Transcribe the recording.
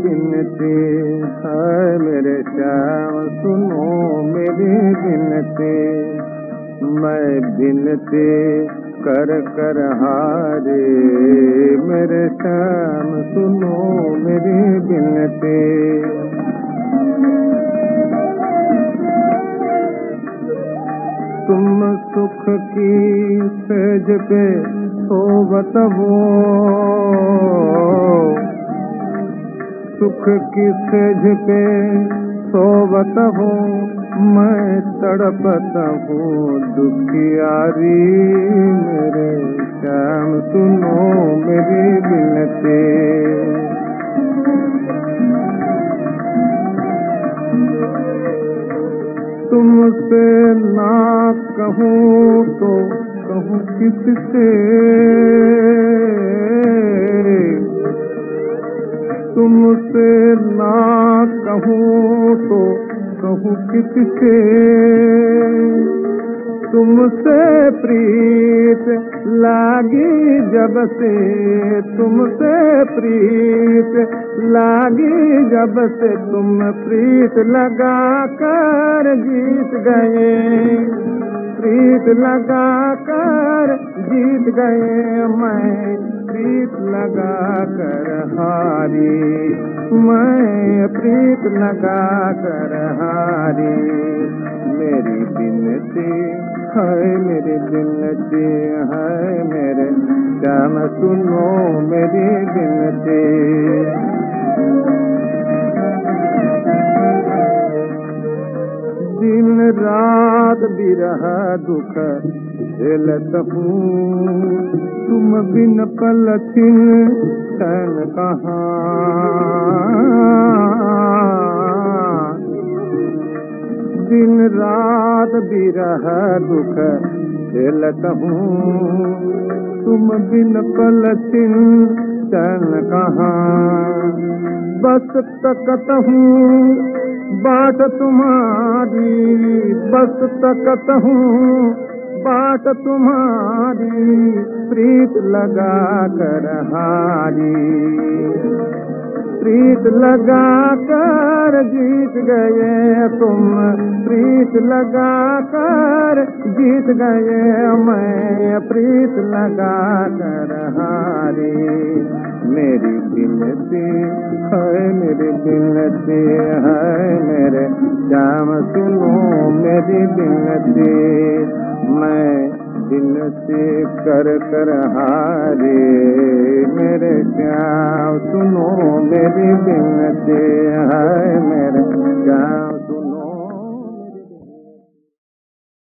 बिनती है मेरे श्याम सुनो मेरी बिनती। मैं बिनती कर कर हारे मेरे श्याम सुनो मेरी बिनती। तुम सुख की सेज पे सोवत हो, सुख की सेज पे सोवत हो, मैं तड़पत हूँ दुखियारी मेरे श्याम सुनो मेरी बिनती। तुमसे ना कहूँ तो कहूँ किससे, तुमसे ना कहूँ तो कहूँ किससे। तुमसे प्रीत लागी जब से, तुमसे प्रीत लागी जब से, तुम प्रीत लगा कर जीत गए, प्रीत लगा कर जीत गए। मैं प्रीत लगा कर हारी, मैं प्रीत लगा कर हारी। मेरी बिनती है मेरी बिनती है मेरे श्याम सुनो मेरी बिनती। दिन रात बिरह दुख झेलत हूँ, तुम बिन पलथिन तन कहाँ। दिन रात बिरह दुख झेलत हूँ, तुम बिन पलथिन तन कहाँ। बस तकत हूँ बाट तुम्हारी, बस तकत हूँ बाट तुम्हारी, प्रीत लगा कर हारी, प्रीत लगा कर जीत गए तुम, प्रीत लगा कर जीत गए। मैं प्रीत लगा कर हारी। मेरी बिनती है मेरी बिनती है मेरे श्याम सुनो मेरी बिनती। मैं बिनती कर कर हारे मेरे श्याम सुनो मेरी बिनती।